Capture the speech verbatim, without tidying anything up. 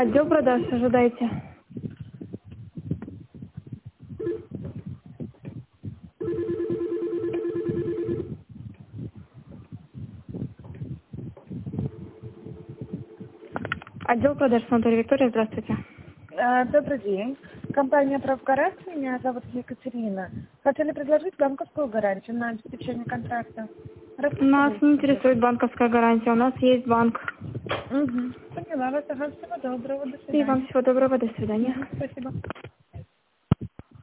Отдел продаж, ожидайте. Отдел продаж, Санаторий Виктория, здравствуйте. А, Добрый день. Компания «Правгарант», меня зовут Екатерина. Хотели предложить банковскую гарантию на обеспечение контракта. Нас Расписывайте. не интересует банковская гарантия, у нас есть банк. Угу. Поняла вас. Ага, всего доброго. До И вам свидания. всего доброго, до свидания. Мгм. Спасибо.